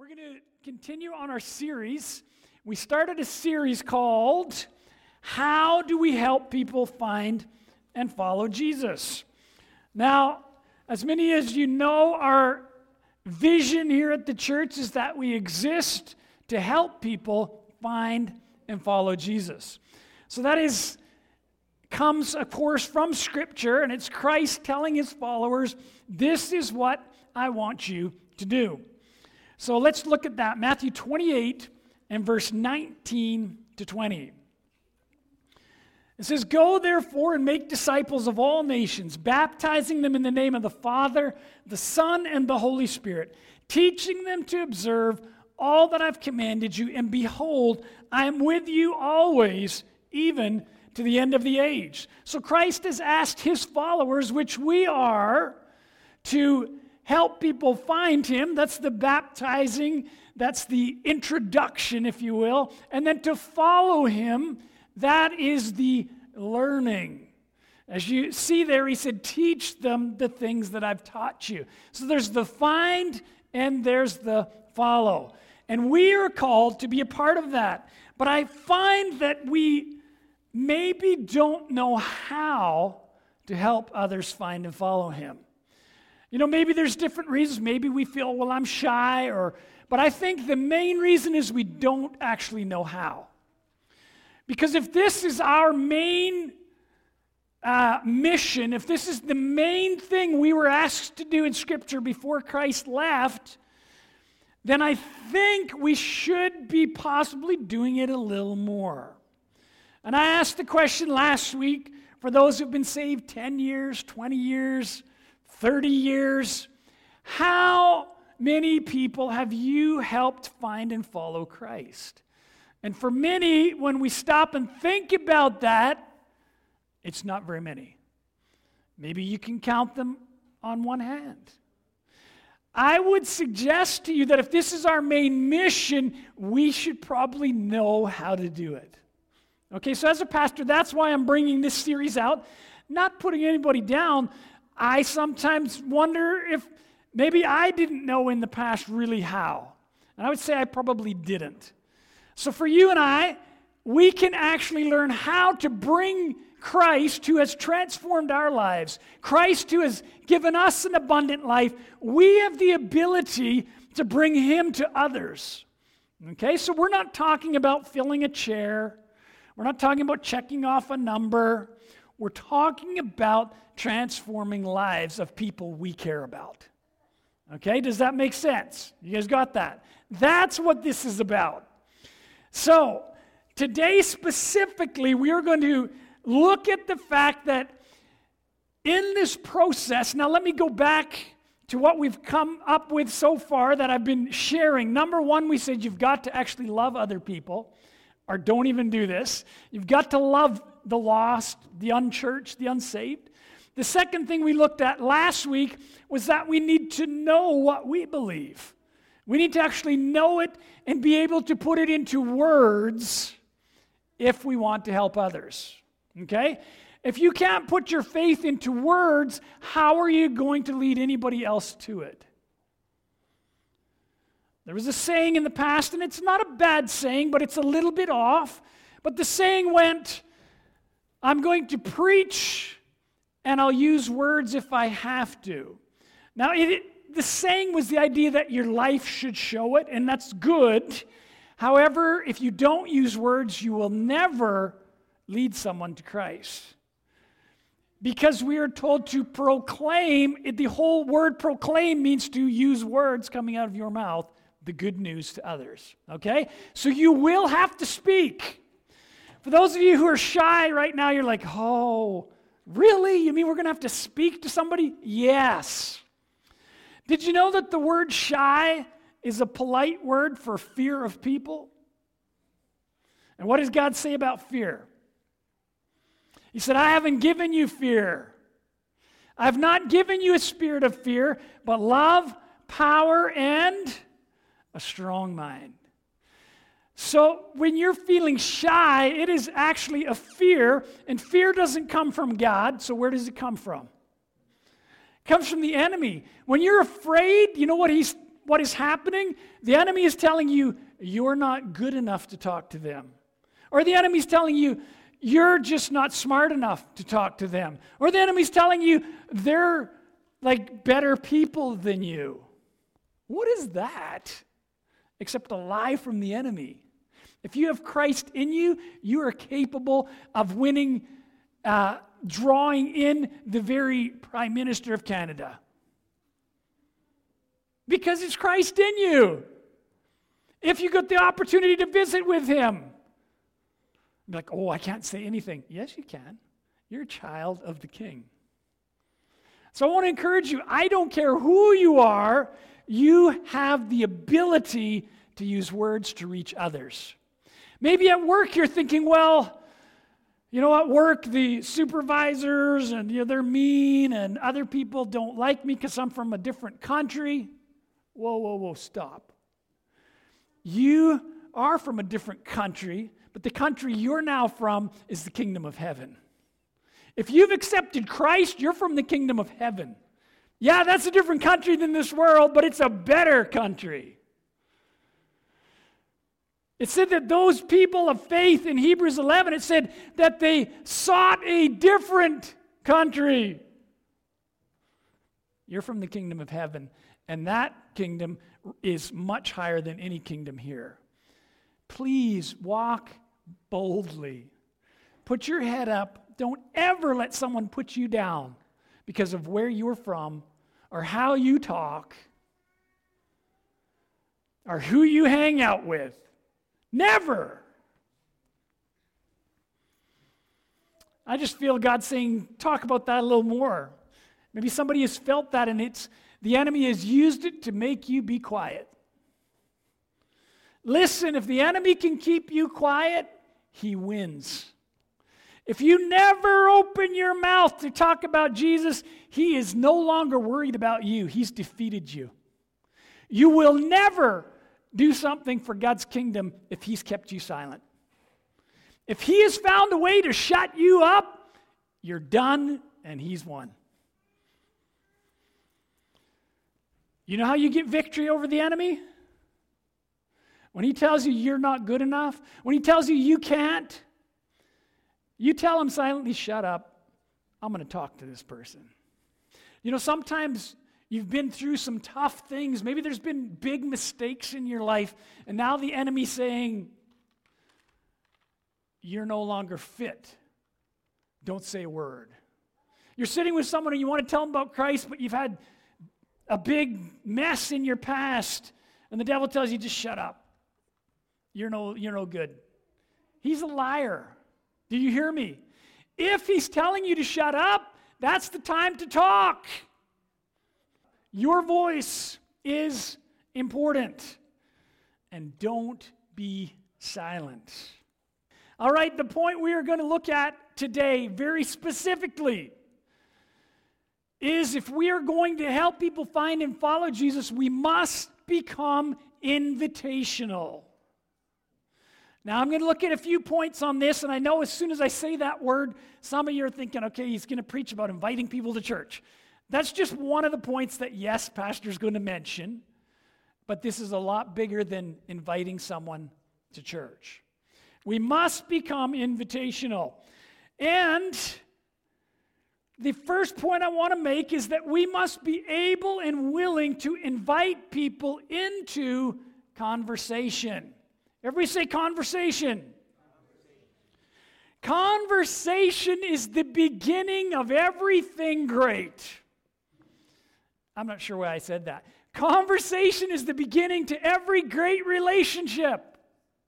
We're going to continue on our series. We started a series called How Do We Help People Find and Follow Jesus? Now, as many as you know, our vision here at the church is that we exist to help people find and follow Jesus. So that comes, of course, from Scripture, and it's Christ telling his followers, this is what I want you to do. So let's look at that. Matthew 28 and verse 19 to 20. It says, "Go therefore and make disciples of all nations, baptizing them in the name of the Father, the Son, and the Holy Spirit, teaching them to observe all that I've commanded you, and behold, I am with you always, even to the end of the age." So Christ has asked his followers, which we are, to help people find him. That's the baptizing. That's the introduction, if you will. And then to follow him, that is the learning. As you see there, he said, teach them the things that I've taught you. So there's the find and there's the follow. And we are called to be a part of that. But I find that we maybe don't know how to help others find and follow him. You know, maybe there's different reasons. Maybe we feel, well, I'm shy, but I think the main reason is we don't actually know how. Because if this is our main mission, if this is the main thing we were asked to do in Scripture before Christ left, then I think we should be possibly doing it a little more. And I asked the question last week for those who've been saved 10 years, 20 years, 30 years, how many people have you helped find and follow Christ? And for many, when we stop and think about that, it's not very many. Maybe you can count them on one hand. I would suggest to you that if this is our main mission, we should probably know how to do it. Okay, so as a pastor, that's why I'm bringing this series out. Not putting anybody down. I sometimes wonder if maybe I didn't know in the past really how. And I would say I probably didn't. So for you and I, we can actually learn how to bring Christ, who has transformed our lives, Christ who has given us an abundant life. We have the ability to bring him to others. Okay, so we're not talking about filling a chair. We're not talking about checking off a number. We're talking about transforming lives of people we care about. Okay, does that make sense? You guys got that? That's what this is about. So, today specifically, we are going to look at the fact that in this process, now let me go back to what we've come up with so far that I've been sharing. Number one, we said you've got to actually love other people, or don't even do this. You've got to love the lost, the unchurched, the unsaved. The second thing we looked at last week was that we need to know what we believe. We need to actually know it and be able to put it into words if we want to help others. Okay? If you can't put your faith into words, how are you going to lead anybody else to it? There was a saying in the past, and it's not a bad saying, but it's a little bit off. But the saying went, I'm going to preach and I'll use words if I have to. Now, the saying was the idea that your life should show it, and that's good. However, if you don't use words, you will never lead someone to Christ. Because we are told to proclaim, the whole word proclaim means to use words coming out of your mouth, the good news to others. Okay? So you will have to speak. For those of you who are shy right now, you're like, oh, really? You mean we're going to have to speak to somebody? Yes. Did you know that the word shy is a polite word for fear of people? And what does God say about fear? He said, I haven't given you fear. I've not given you a spirit of fear, but love, power, and a strong mind. So when you're feeling shy, it is actually a fear, and fear doesn't come from God, so where does it come from? It comes from the enemy. When you're afraid, you know what what is happening? The enemy is telling you, you're not good enough to talk to them. Or the enemy's telling you, you're just not smart enough to talk to them. Or the enemy's telling you, they're like better people than you. What is that? Except a lie from the enemy. If you have Christ in you, you are capable of winning, drawing in the very Prime Minister of Canada. Because it's Christ in you. If you got the opportunity to visit with him, be like, oh, I can't say anything. Yes, you can. You're a child of the King. So I want to encourage you, I don't care who you are, you have the ability to use words to reach others. Maybe at work you're thinking, well, you know, at work the supervisors and they're mean and other people don't like me because I'm from a different country. Whoa, stop. You are from a different country, but the country you're now from is the kingdom of heaven. If you've accepted Christ, you're from the kingdom of heaven. Yeah, that's a different country than this world, but it's a better country. It said that those people of faith in Hebrews 11, it said that they sought a different country. You're from the kingdom of heaven, and that kingdom is much higher than any kingdom here. Please walk boldly. Put your head up. Don't ever let someone put you down because of where you're from or how you talk or who you hang out with. Never. I just feel God saying, talk about that a little more. Maybe somebody has felt that and the enemy has used it to make you be quiet. Listen, if the enemy can keep you quiet, he wins. If you never open your mouth to talk about Jesus, he is no longer worried about you. He's defeated you. You will never do something for God's kingdom if he's kept you silent. If he has found a way to shut you up, you're done and he's won. You know how you get victory over the enemy? When he tells you you're not good enough, when he tells you you can't, you tell him silently, shut up. I'm going to talk to this person. You know, sometimes you've been through some tough things. Maybe there's been big mistakes in your life, and now the enemy's saying, you're no longer fit. Don't say a word. You're sitting with someone and you want to tell them about Christ, but you've had a big mess in your past, and the devil tells you, just shut up. You're no good. He's a liar. Do you hear me? If he's telling you to shut up, that's the time to talk. Your voice is important. And don't be silent. All right, the point we are going to look at today, very specifically, is if we are going to help people find and follow Jesus, we must become invitational. Now, I'm going to look at a few points on this, and I know as soon as I say that word, some of you are thinking, okay, he's going to preach about inviting people to church. That's just one of the points that, yes, pastor's going to mention, but this is a lot bigger than inviting someone to church. We must become invitational. And the first point I want to make is that we must be able and willing to invite people into conversation. Everybody say conversation. Conversation is the beginning of everything great. I'm not sure why I said that. Conversation is the beginning to every great relationship.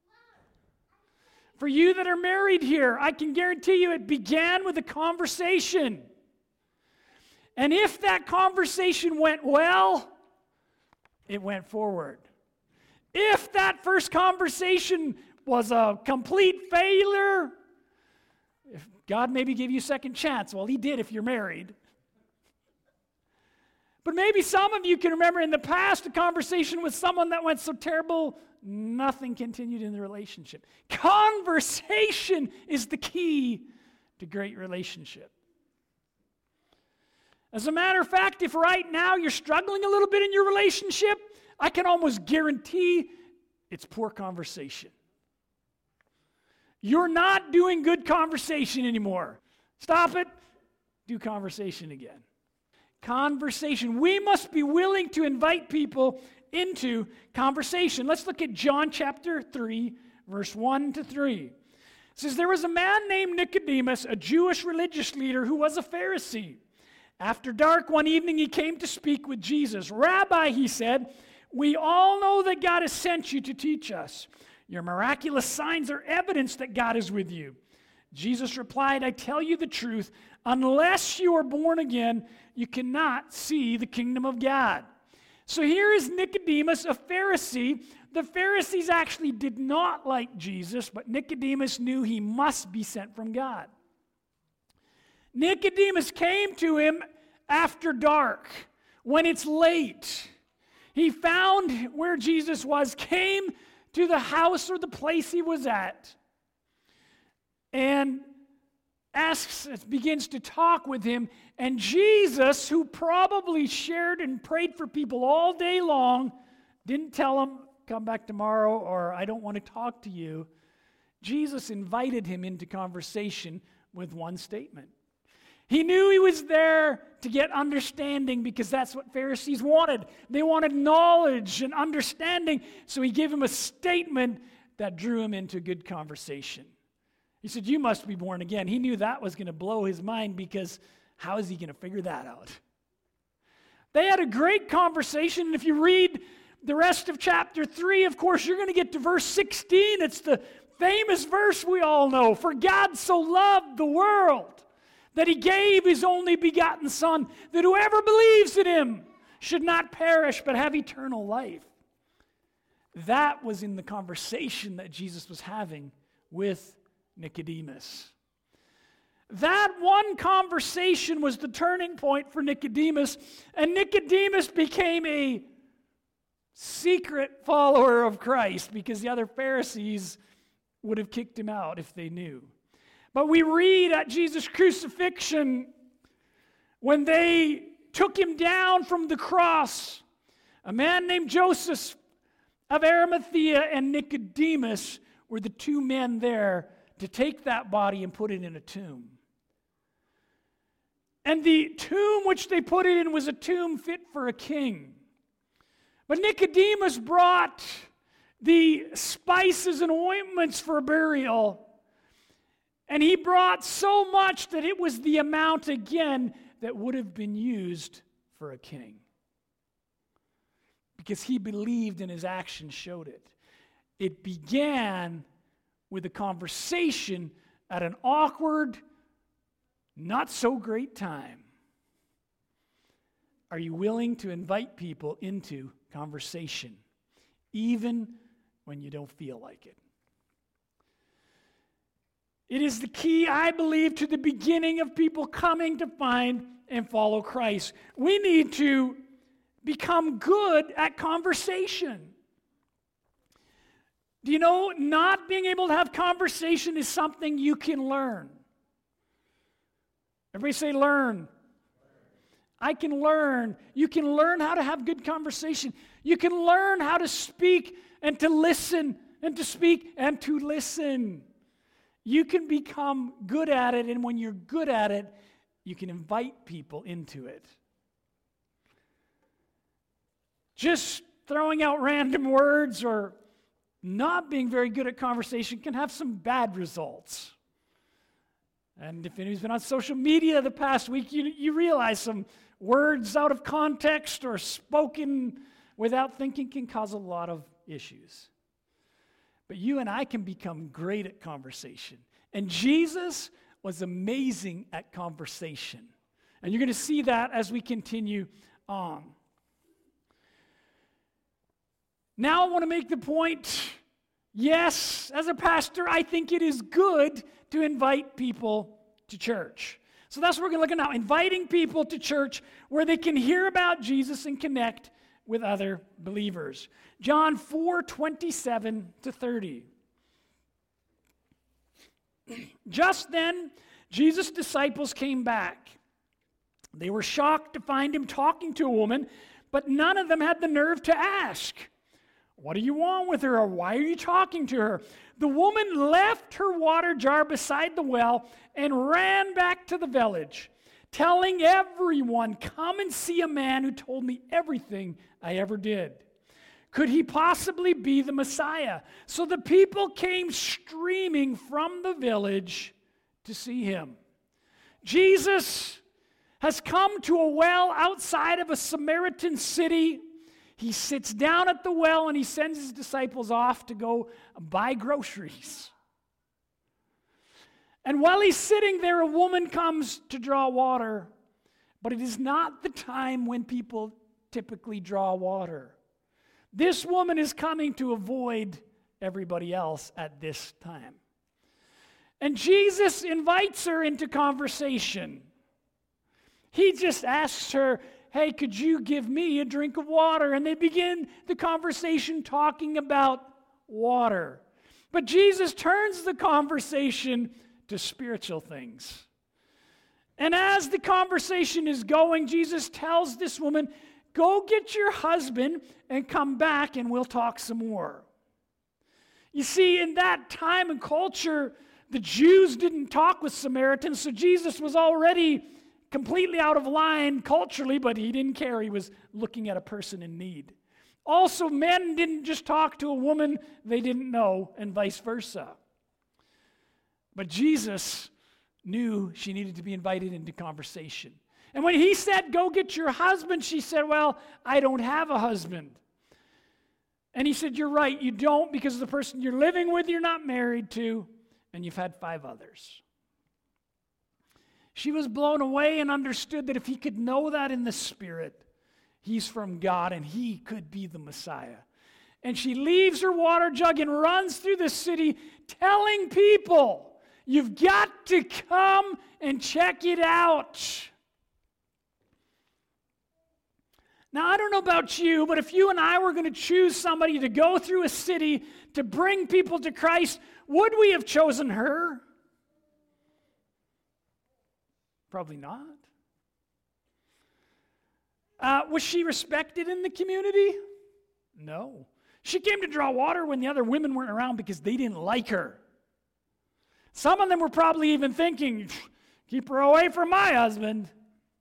For you that are married here, I can guarantee you it began with a conversation. And if that conversation went well, it went forward. If that first conversation was a complete failure, if God maybe gave you a second chance, well, he did if you're married. But maybe some of you can remember in the past a conversation with someone that went so terrible, nothing continued in the relationship. Conversation is the key to great relationship. As a matter of fact, if right now you're struggling a little bit in your relationship, I can almost guarantee it's poor conversation. You're not doing good conversation anymore. Stop it. Do conversation again. Conversation. We must be willing to invite people into conversation. Let's look at John chapter 3, verse 1 to 3. It says, there was a man named Nicodemus, a Jewish religious leader who was a Pharisee. After dark one evening he came to speak with Jesus. Rabbi, he said, we all know that God has sent you to teach us. Your miraculous signs are evidence that God is with you. Jesus replied, I tell you the truth, unless you are born again, you cannot see the kingdom of God. So here is Nicodemus, a Pharisee. The Pharisees actually did not like Jesus, but Nicodemus knew he must be sent from God. Nicodemus came to him after dark, when it's late. He found where Jesus was, came to the house or the place he was at, and begins to talk with him. And Jesus, who probably shared and prayed for people all day long, didn't tell him, come back tomorrow, or I don't want to talk to you. Jesus invited him into conversation with one statement. He knew he was there to get understanding because that's what Pharisees wanted. They wanted knowledge and understanding, so he gave him a statement that drew him into good conversation. He said, you must be born again. He knew that was going to blow his mind because how is he going to figure that out? They had a great conversation, and if you read the rest of chapter 3, of course, you're going to get to verse 16. It's the famous verse we all know. For God so loved the world that he gave his only begotten Son, that whoever believes in him should not perish but have eternal life. That was in the conversation that Jesus was having with Nicodemus. That one conversation was the turning point for Nicodemus, and Nicodemus became a secret follower of Christ because the other Pharisees would have kicked him out if they knew. But we read at Jesus' crucifixion, when they took him down from the cross, a man named Joseph of Arimathea and Nicodemus were the two men there to take that body and put it in a tomb. And the tomb which they put it in was a tomb fit for a king. But Nicodemus brought the spices and ointments for burial, and he brought so much that it was the amount again that would have been used for a king. Because he believed and his actions showed it. It began with a conversation at an awkward, not so great time. Are you willing to invite people into conversation, even when you don't feel like it? It is the key, I believe, to the beginning of people coming to find and follow Christ. We need to become good at conversation. Do you know, not being able to have conversation is something you can learn. Everybody say learn. I can learn. You can learn how to have good conversation. You can learn how to speak and to listen and to speak and to listen. You can become good at it, and when you're good at it, you can invite people into it. Just throwing out random words or not being very good at conversation can have some bad results. And if anyone's been on social media the past week, you realize some words out of context or spoken without thinking can cause a lot of issues. But you and I can become great at conversation. And Jesus was amazing at conversation. And you're going to see that as we continue on. Now I want to make the point, yes, as a pastor, I think it is good to invite people to church. So that's what we're going to look at now, inviting people to church where they can hear about Jesus and connect with other believers. John 4:27-30. Just then, Jesus' disciples came back. They were shocked to find him talking to a woman, but none of them had the nerve to ask, "What do you want with her?" or "Why are you talking to her?" The woman left her water jar beside the well and ran back to the village, telling everyone, "Come and see a man who told me everything I ever did. Could he possibly be the Messiah?" So the people came streaming from the village to see him. Jesus has come to a well outside of a Samaritan city. He sits down at the well and he sends his disciples off to go buy groceries. And while he's sitting there, a woman comes to draw water, but it is not the time when people typically draw water. This woman is coming to avoid everybody else at this time. And Jesus invites her into conversation. He just asks her, "Hey, could you give me a drink of water?" And they begin the conversation talking about water. But Jesus turns the conversation to spiritual things. And as the conversation is going, Jesus tells this woman, "Go get your husband and come back and we'll talk some more." You see, in that time and culture, the Jews didn't talk with Samaritans, so Jesus was already completely out of line culturally, but he didn't care. He was looking at a person in need. Also, men didn't just talk to a woman they didn't know, and vice versa. But Jesus knew she needed to be invited into conversation. And when he said, "Go get your husband," she said, "Well, I don't have a husband." And he said, "You're right, you don't, because the person you're living with, you're not married to, and you've had 5 others. She was blown away and understood that if he could know that in the Spirit, he's from God and he could be the Messiah. And she leaves her water jug and runs through the city telling people, "You've got to come and check it out." Now, I don't know about you, but if you and I were going to choose somebody to go through a city to bring people to Christ, would we have chosen her? Probably not. Was she respected in the community? No. She came to draw water when the other women weren't around because they didn't like her. Some of them were probably even thinking, "Keep her away from my husband."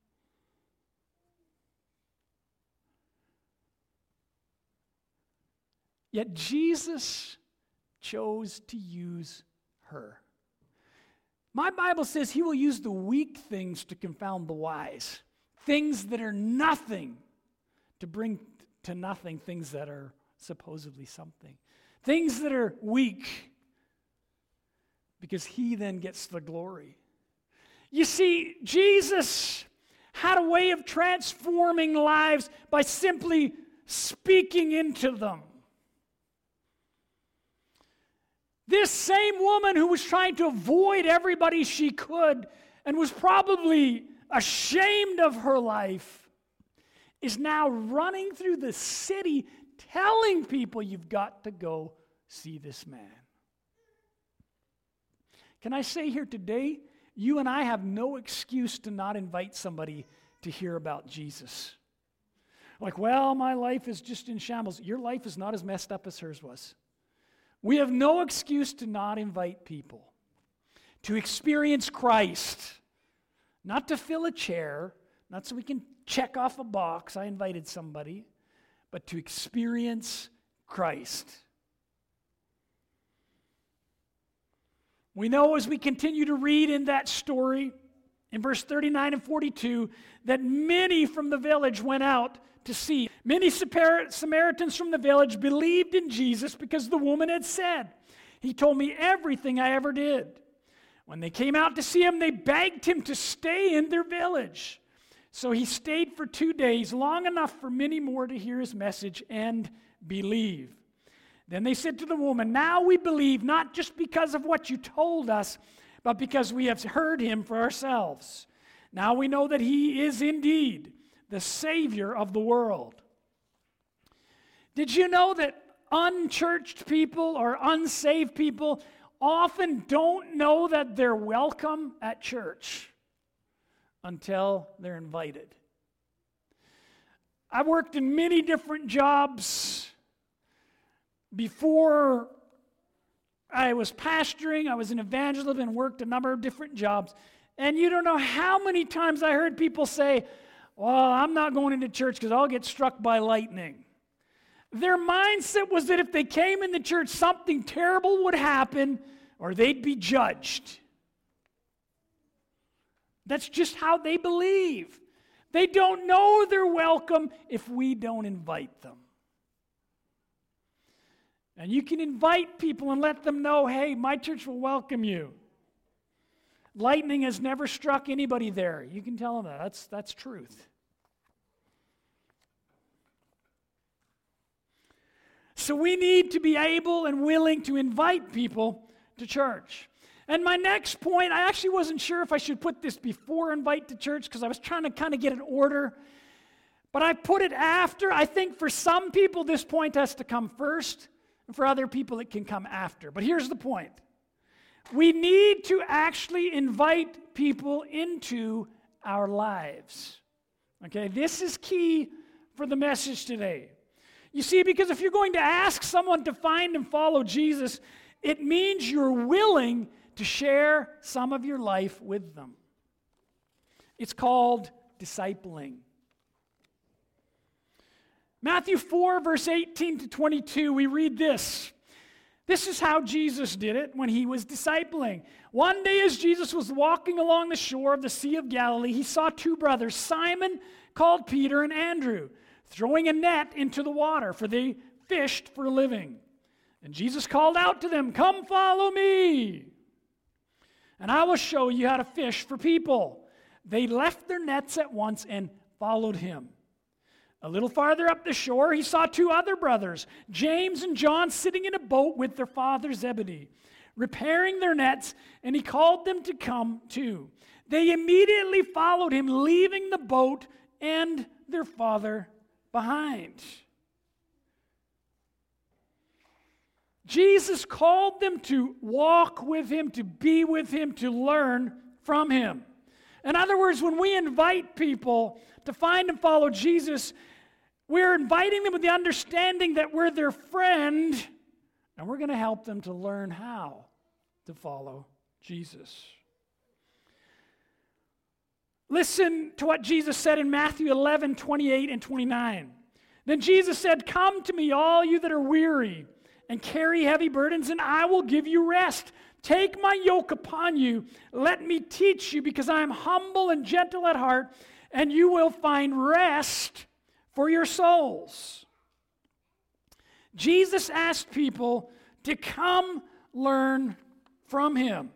Yet Jesus chose to use her. My Bible says he will use the weak things to confound the wise. Things that are nothing to bring to nothing things that are supposedly something. Things that are weak, because he then gets the glory. You see, Jesus had a way of transforming lives by simply speaking into them. This same woman who was trying to avoid everybody she could and was probably ashamed of her life is now running through the city telling people, "You've got to go see this man." Can I say here today, you and I have no excuse to not invite somebody to hear about Jesus. Like, "Well, my life is just in shambles." Your life is not as messed up as hers was. We have no excuse to not invite people to experience Christ, not to fill a chair, not so we can check off a box, "I invited somebody," but to experience Christ. We know as we continue to read in that story, in verse 39 and 42, that many from the village went out to see. Many Samaritans from the village believed in Jesus because the woman had said, "He told me everything I ever did." When they came out to see him, they begged him to stay in their village. So he stayed for 2 days, long enough for many more to hear his message and believe. Then they said to the woman, "Now we believe, not just because of what you told us, but because we have heard him for ourselves. Now we know that he is indeed the Savior of the world." Did you know that unchurched people or unsaved people often don't know that they're welcome at church until they're invited? I worked in many different jobs before I was pastoring. I was an evangelist and worked a number of different jobs. And you don't know how many times I heard people say, well, I'm not going into church because I'll get struck by lightning. Their mindset was that if they came into church, something terrible would happen or they'd be judged. That's just how they believe. They don't know they're welcome if we don't invite them. And you can invite people and let them know, hey, my church will welcome you. Lightning has never struck anybody there. You can tell them that. That's truth. So we need to be able and willing to invite people to church. And my next point, I actually wasn't sure if I should put this before invite to church because I was trying to kind of get an order. But I put it after. I think for some people this point has to come first, and for other people it can come after. But here's the point. We need to actually invite people into our lives. Okay, this is key for the message today. You see, because if you're going to ask someone to find and follow Jesus, it means you're willing to share some of your life with them. It's called discipling. Matthew 4, verse 18 to 22, we read this. This is how Jesus did it when he was discipling. One day as Jesus was walking along the shore of the Sea of Galilee, he saw two brothers, Simon, called Peter, and Andrew, throwing a net into the water, for they fished for a living. And Jesus called out to them, "Come follow me, and I will show you how to fish for people." They left their nets at once and followed him. A little farther up the shore, he saw two other brothers, James and John, sitting in a boat with their father Zebedee, repairing their nets, and he called them to come too. They immediately followed him, leaving the boat and their father behind. Jesus called them to walk with him, to be with him, to learn from him. In other words, when we invite people to find and follow Jesus, we're inviting them with the understanding that we're their friend, and we're going to help them to learn how to follow Jesus. Listen to what Jesus said in Matthew 11, 28 and 29. Then Jesus said, "Come to me, all you that are weary and carry heavy burdens, and I will give you rest. Take my yoke upon you. Let me teach you, because I am humble and gentle at heart, and you will find rest for your souls." Jesus asked people to come learn from him.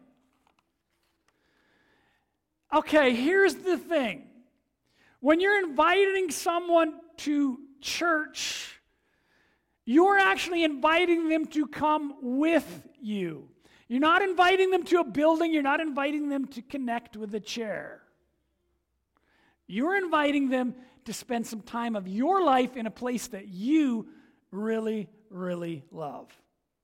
Okay, here's the thing. When you're inviting someone to church, you're actually inviting them to come with you. You're not inviting them to a building. You're not inviting them to connect with a chair. You're inviting them to spend some time of your life in a place that you really, really love.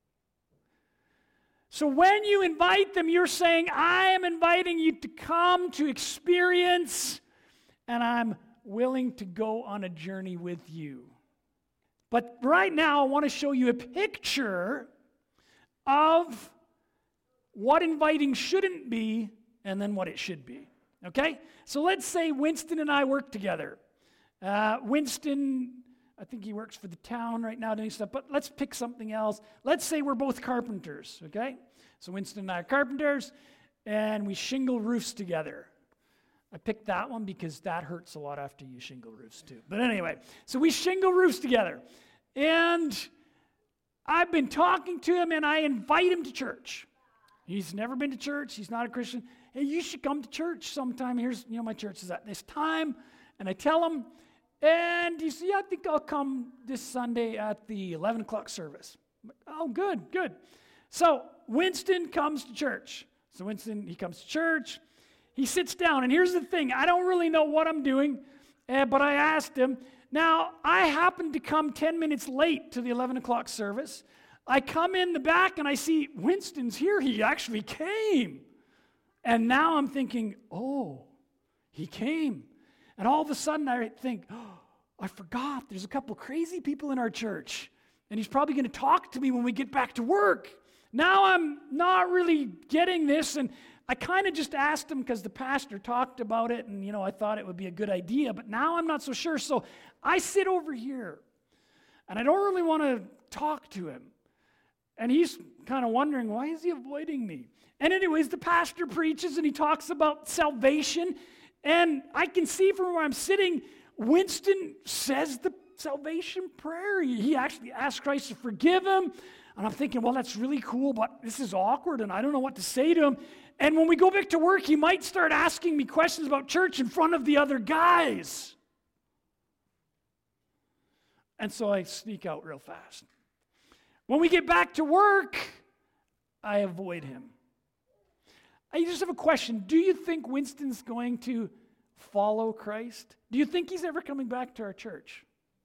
So when you invite them, you're saying, I am inviting you to come to experience, and I'm willing to go on a journey with you. But right now, I want to show you a picture of what inviting shouldn't be and then what it should be. Okay? So let's say Winston and I work together. Winston, I think he works for the town right now doing stuff, but let's pick something else. Let's say we're both carpenters, okay? So Winston and I are carpenters, and we shingle roofs together. I picked that one because that hurts a lot after you shingle roofs too. But anyway, so we shingle roofs together. And I've been talking to him, and I invite him to church. He's never been to church. He's not a Christian. Hey, you should come to church sometime. Here's, my church is at this time. And I tell him, and he says, yeah, I think I'll come this Sunday at the 11 o'clock service. I'm like, oh, good. So Winston comes to church. So Winston, he comes to church. He sits down, and here's the thing. I don't really know what I'm doing, but I asked him. Now, I happened to come 10 minutes late to the 11 o'clock service. I come in the back, and I see Winston's here. He actually came. And now I'm thinking, oh, he came. And all of a sudden, I think, I forgot there's a couple crazy people in our church, and he's probably going to talk to me when we get back to work. Now I'm not really getting this, and I kind of just asked him because the pastor talked about it, and I thought it would be a good idea, but now I'm not so sure. So I sit over here, and I don't really want to talk to him. And he's kind of wondering, why is he avoiding me? And anyways, the pastor preaches, and he talks about salvation, and I can see from where I'm sitting, Winston says the salvation prayer. He actually asks Christ to forgive him. And I'm thinking, well, that's really cool, but this is awkward, and I don't know what to say to him. And when we go back to work, he might start asking me questions about church in front of the other guys. And so I sneak out real fast. When we get back to work, I avoid him. I just have a question. Do you think Winston's going to follow Christ? Do you think he's ever coming back to our church?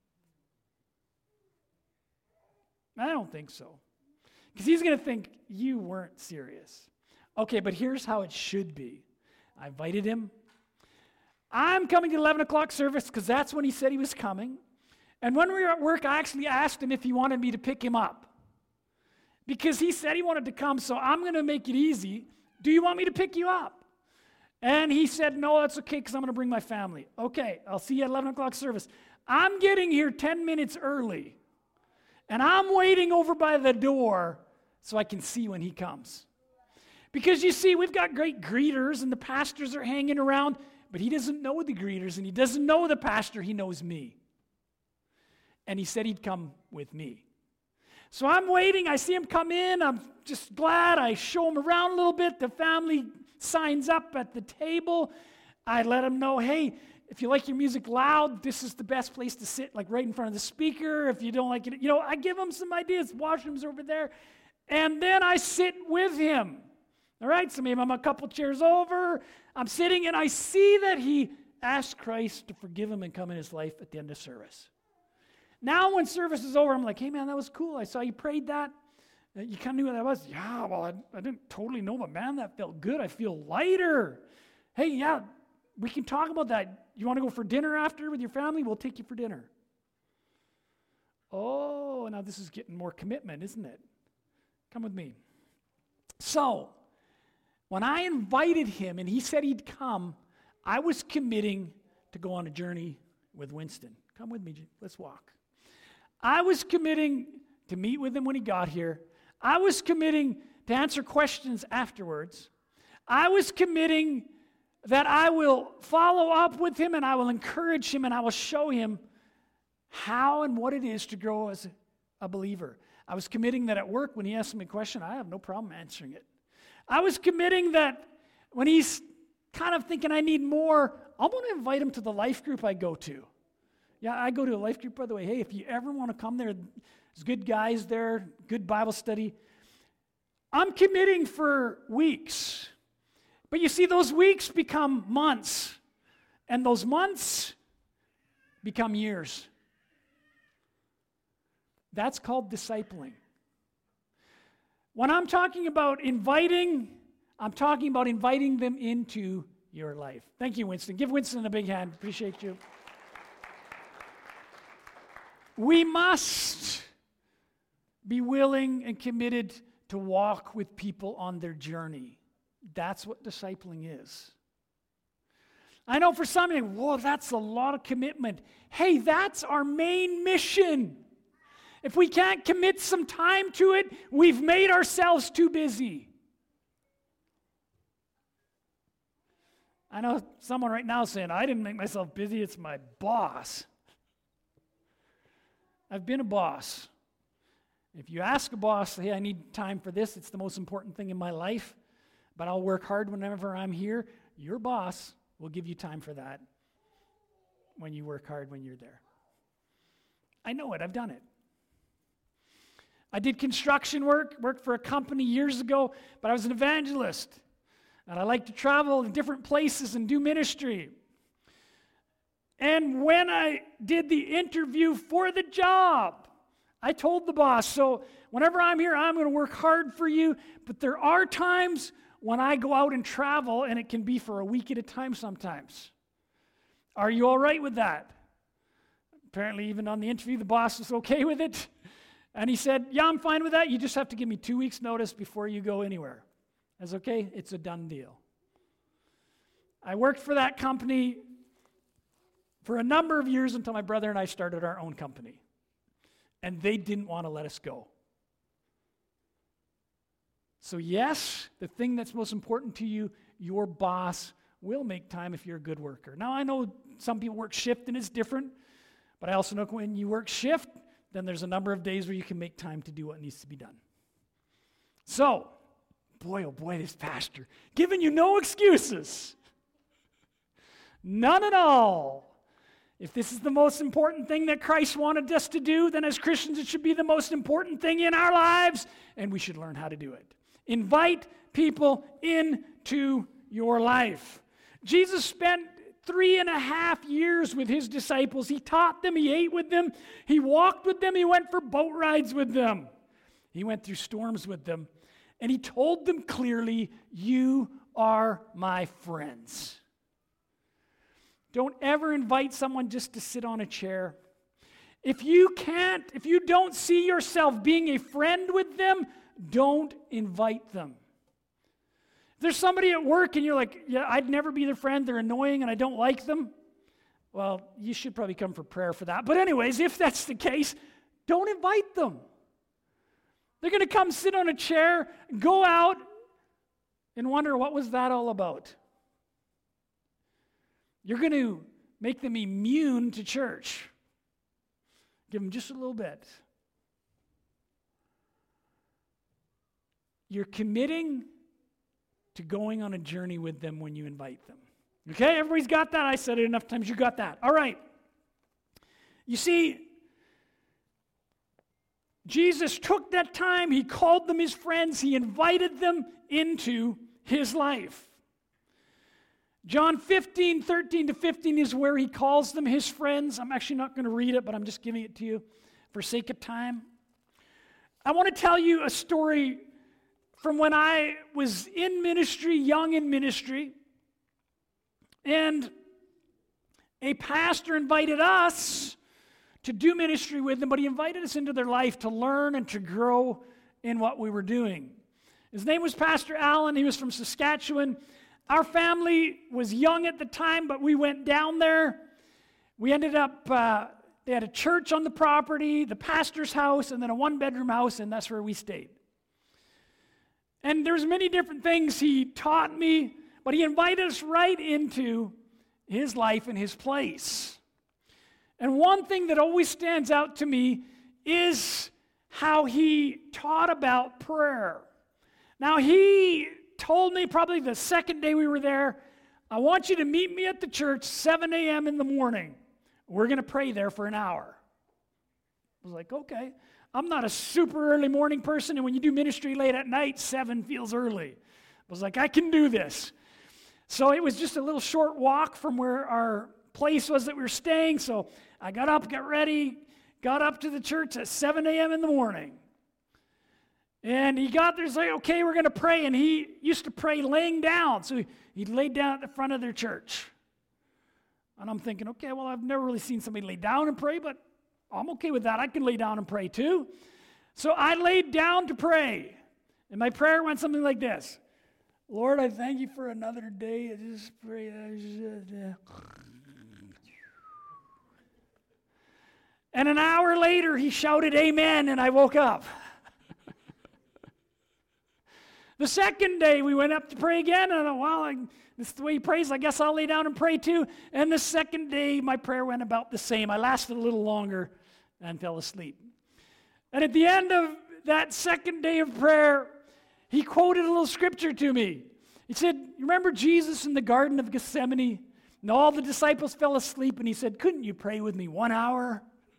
I don't think so. Because he's going to think you weren't serious. Okay, but here's how it should be. I invited him. I'm coming to 11 o'clock service because that's when he said he was coming. And when we were at work, I actually asked him if he wanted me to pick him up. Because he said he wanted to come, so I'm going to make it easy. Do you want me to pick you up? And he said, no, that's okay because I'm going to bring my family. Okay, I'll see you at 11 o'clock service. I'm getting here 10 minutes early. And I'm waiting over by the door so I can see when he comes. Because you see, we've got great greeters and the pastors are hanging around, but he doesn't know the greeters and he doesn't know the pastor, he knows me. And he said he'd come with me. So I'm waiting, I see him come in, I'm just glad, I show him around a little bit, the family signs up at the table, I let him know, hey, if you like your music loud, this is the best place to sit, like right in front of the speaker. If you don't like it, I give him some ideas. Washrooms over there. And then I sit with him. All right, so maybe I'm a couple chairs over. I'm sitting and I see that he asked Christ to forgive him and come in his life at the end of service. Now when service is over, I'm like, hey man, that was cool. I saw you prayed that. You kind of knew what that was. Yeah, well, I didn't totally know, but man, that felt good. I feel lighter. Hey, yeah, we can talk about that. You want to go for dinner after with your family? We'll take you for dinner. Oh, now this is getting more commitment, isn't it? Come with me. So, when I invited him and he said he'd come, I was committing to go on a journey with Winston. Come with me, let's walk. I was committing to meet with him when he got here. I was committing to answer questions afterwards. I was committing that I will follow up with him and I will encourage him and I will show him how and what it is to grow as a believer. I was committing that at work when he asked me a question, I have no problem answering it. I was committing that when he's kind of thinking I need more, I'm going to invite him to the life group I go to. Yeah, I go to a life group, by the way. Hey, if you ever want to come there, there's good guys there, good Bible study. I'm committing for weeks. But you see, those weeks become months, and those months become years. That's called discipling. When I'm talking about inviting, I'm talking about inviting them into your life. Thank you, Winston. Give Winston a big hand. Appreciate you. We must be willing and committed to walk with people on their journey. That's what discipling is. I know for some of you, whoa, that's a lot of commitment. Hey, that's our main mission. If we can't commit some time to it, we've made ourselves too busy. I know someone right now saying, I didn't make myself busy, it's my boss. I've been a boss. If you ask a boss, hey, I need time for this, it's the most important thing in my life, but I'll work hard whenever I'm here, your boss will give you time for that when you work hard when you're there. I know it, I've done it. I did construction worked for a company years ago, but I was an evangelist. And I like to travel to different places and do ministry. And when I did the interview for the job, I told the boss, so whenever I'm here, I'm going to work hard for you, but there are times when I go out and travel, and it can be for a week at a time sometimes. Are you all right with that? Apparently, even on the interview, the boss was okay with it. And he said, yeah, I'm fine with that. You just have to give me 2 weeks' notice before you go anywhere. I was okay. It's a done deal. I worked for that company for a number of years until my brother and I started our own company. And they didn't want to let us go. So yes, the thing that's most important to you, your boss will make time if you're a good worker. Now, I know some people work shift and it's different, but I also know when you work shift, then there's a number of days where you can make time to do what needs to be done. So, boy, oh boy, this pastor, giving you no excuses. None at all. If this is the most important thing that Christ wanted us to do, then as Christians it should be the most important thing in our lives, and we should learn how to do it. Invite people into your life. Jesus spent 3.5 years with his disciples. He taught them, he ate with them, he walked with them, he went for boat rides with them. He went through storms with them, and he told them clearly, you are my friends. Don't ever invite someone just to sit on a chair. If you don't see yourself being a friend with them, don't invite them. If there's somebody at work and you're like, yeah, I'd never be their friend, they're annoying and I don't like them, well, you should probably come for prayer for that. But anyways, if that's the case, don't invite them. They're going to come sit on a chair, go out, and wonder, what was that all about? You're going to make them immune to church. Give them just a little bit. You're committing to going on a journey with them when you invite them. Okay, everybody's got that? I said it enough times, you got that. All right. You see, Jesus took that time, he called them his friends, he invited them into his life. John 15:13-15 is where he calls them his friends. I'm actually not going to read it, but I'm just giving it to you for sake of time. I want to tell you a story from when I was in ministry, young in ministry, and a pastor invited us to do ministry with them, but he invited us into their life to learn and to grow in what we were doing. His name was Pastor Allen. He was from Saskatchewan. Our family was young at the time, but we went down there. We ended up, they had a church on the property, the pastor's house, and then a one-bedroom house, and that's where we stayed. And there's many different things he taught me, but he invited us right into his life and his place. And one thing that always stands out to me is how he taught about prayer. Now, he told me probably the second day we were there, I want you to meet me at the church 7 a.m. in the morning. We're going to pray there for an hour. I was like, okay. I'm not a super early morning person, and when you do ministry late at night, 7 feels early. I was like, I can do this. So it was just a little short walk from where our place was that we were staying, so I got up, got ready, got up to the church at 7 a.m. in the morning. And he got there and said, okay, we're going to pray. And he used to pray laying down. So he laid down at the front of their church. And I'm thinking, okay, well, I've never really seen somebody lay down and pray, but I'm okay with that. I can lay down and pray too. So I laid down to pray. And my prayer went something like this. Lord, I thank you for another day. I just pray. And an hour later, he shouted amen, and I woke up. The second day, we went up to pray again, and I thought, well, this is the way he prays. I guess I'll lay down and pray too. And the second day, my prayer went about the same. I lasted a little longer and fell asleep. And at the end of that second day of prayer, he quoted a little scripture to me. He said, you remember Jesus in the Garden of Gethsemane? And all the disciples fell asleep, and he said, couldn't you pray with me 1 hour?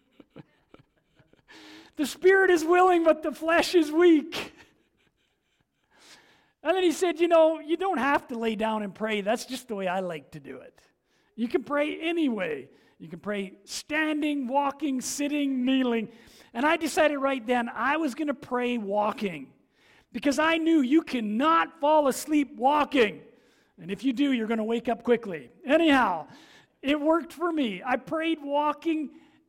The spirit is willing, but the flesh is weak. And then he said, you know, you don't have to lay down and pray. That's just the way I like to do it. You can pray any way. You can pray standing, walking, sitting, kneeling. And I decided right then I was going to pray walking because I knew you cannot fall asleep walking. And if you do, you're going to wake up quickly. Anyhow, it worked for me. I prayed walking,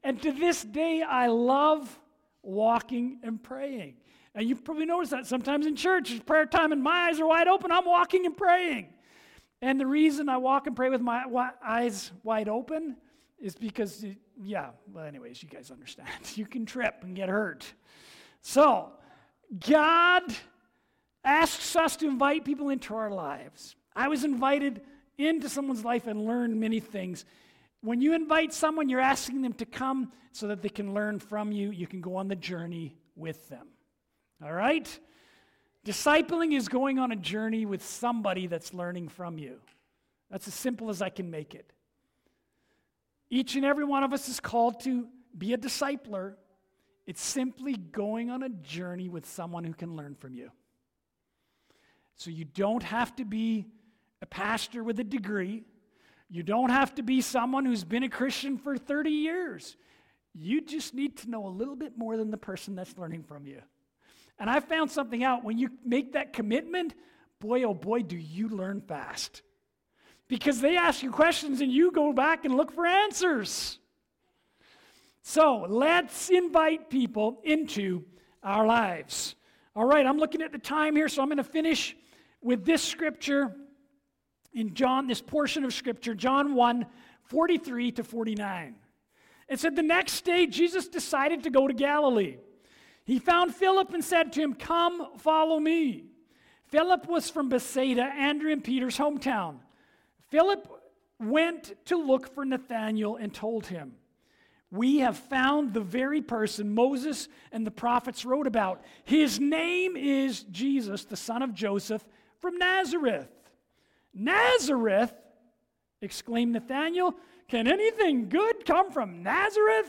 And to this day, I love walking and praying. And you probably notice that sometimes in church, it's prayer time and my eyes are wide open, I'm walking and praying. And the reason I walk and pray with my eyes wide open is because, anyways, you guys understand. You can trip and get hurt. So, God asks us to invite people into our lives. I was invited into someone's life and learned many things. When you invite someone, you're asking them to come so that they can learn from you. You can go on the journey with them. All right? Discipling is going on a journey with somebody that's learning from you. That's as simple as I can make it. Each and every one of us is called to be a discipler. It's simply going on a journey with someone who can learn from you. So you don't have to be a pastor with a degree. You don't have to be someone who's been a Christian for 30 years. You just need to know a little bit more than the person that's learning from you. And I found something out. When you make that commitment, boy, oh boy, do you learn fast. Because they ask you questions and you go back and look for answers. So let's invite people into our lives. All right, I'm looking at the time here, so I'm going to finish with this scripture in John, this portion of scripture, John 1, 43 to 49. It said, the next day Jesus decided to go to Galilee. He found Philip and said to him, come, follow me. Philip was from Bethsaida, Andrew and Peter's hometown. Philip went to look for Nathanael and told him, we have found the very person Moses and the prophets wrote about. His name is Jesus, the son of Joseph, from Nazareth. Nazareth, exclaimed Nathanael, can anything good come from Nazareth?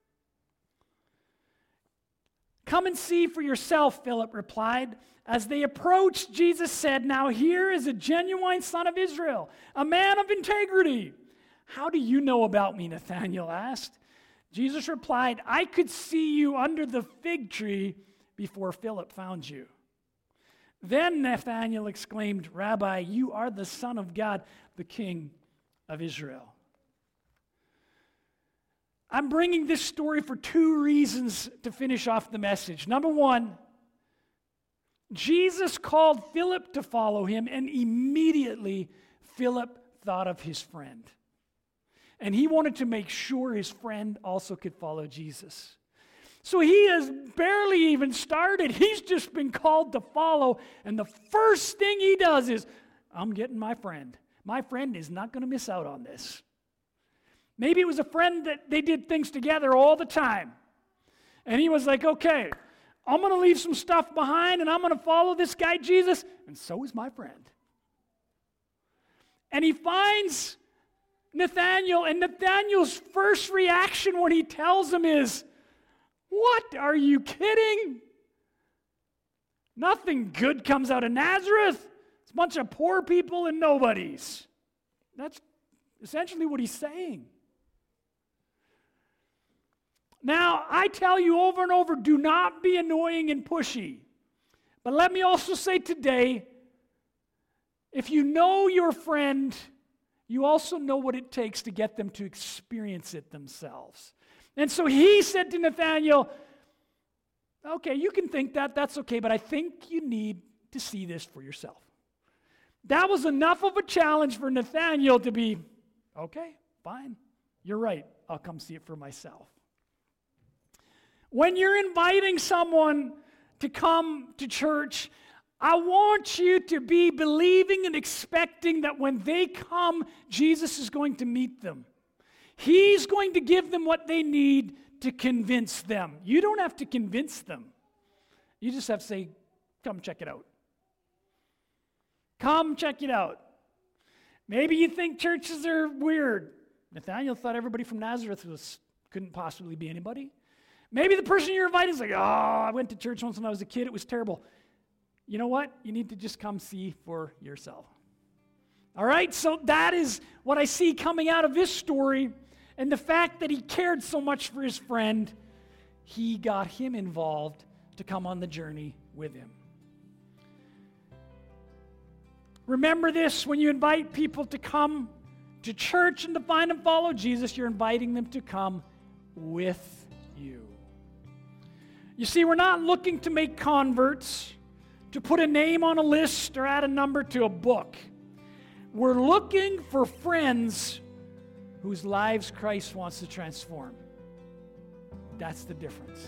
Come and see for yourself, Philip replied. As they approached, Jesus said, now here is a genuine son of Israel, a man of integrity. How do you know about me? Nathanael asked. Jesus replied, I could see you under the fig tree before Philip found you. Then Nathanael exclaimed, Rabbi, you are the Son of God, the King of Israel. I'm bringing this story for two reasons to finish off the message. Number one, Jesus called Philip to follow him, and immediately Philip thought of his friend. And he wanted to make sure his friend also could follow Jesus. So he has barely even started. He's just been called to follow, and the first thing he does is, I'm getting my friend. My friend is not going to miss out on this. Maybe it was a friend that they did things together all the time. And he was like, okay, I'm going to leave some stuff behind and I'm going to follow this guy Jesus, and so is my friend. And he finds Nathanael, and Nathanael's first reaction when he tells him is, what, are you kidding? Nothing good comes out of Nazareth. It's a bunch of poor people and nobodies. That's essentially what he's saying. Now, I tell you over and over, do not be annoying and pushy. But let me also say today, if you know your friend, you also know what it takes to get them to experience it themselves. And so he said to Nathanael, okay, you can think that, that's okay, but I think you need to see this for yourself. That was enough of a challenge for Nathanael to be, okay, fine, you're right, I'll come see it for myself. When you're inviting someone to come to church, I want you to be believing and expecting that when they come, Jesus is going to meet them. He's going to give them what they need to convince them. You don't have to convince them. You just have to say, come check it out. Come check it out. Maybe you think churches are weird. Nathanael thought everybody from Nazareth couldn't possibly be anybody. Maybe the person you're inviting is like, I went to church once when I was a kid. It was terrible. You know what? You need to just come see for yourself. All right? So that is what I see coming out of this story. And the fact that he cared so much for his friend, he got him involved to come on the journey with him. Remember this, when you invite people to come to church and to find and follow Jesus, you're inviting them to come with you. You see, we're not looking to make converts, to put a name on a list or add a number to a book. We're looking for friends whose lives Christ wants to transform. That's the difference.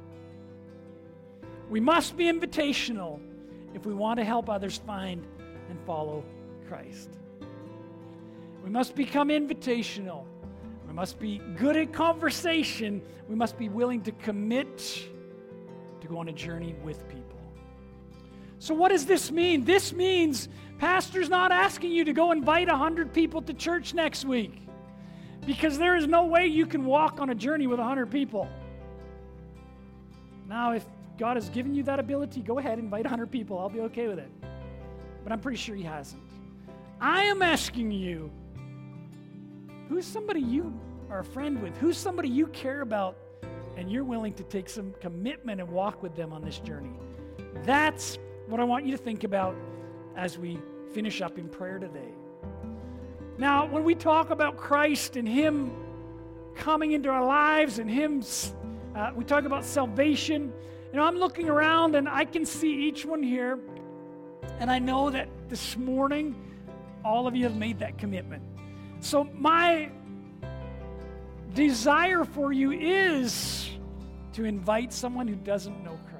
We must be invitational if we want to help others find and follow Christ. We must become invitational. We must be good at conversation. We must be willing to commit to go on a journey with people. So what does this mean? This means Pastor's not asking you to go invite 100 people to church next week, because there is no way you can walk on a journey with 100 people. Now, if God has given you that ability, go ahead, invite 100 people. I'll be okay with it. But I'm pretty sure He hasn't. I am asking you, who's somebody you are a friend with? Who's somebody you care about and you're willing to take some commitment and walk with them on this journey? That's what I want you to think about as we finish up in prayer today. Now, when we talk about Christ and Him coming into our lives and Him, we talk about salvation. You know, I'm looking around and I can see each one here, and I know that this morning all of you have made that commitment. So my desire for you is to invite someone who doesn't know Christ.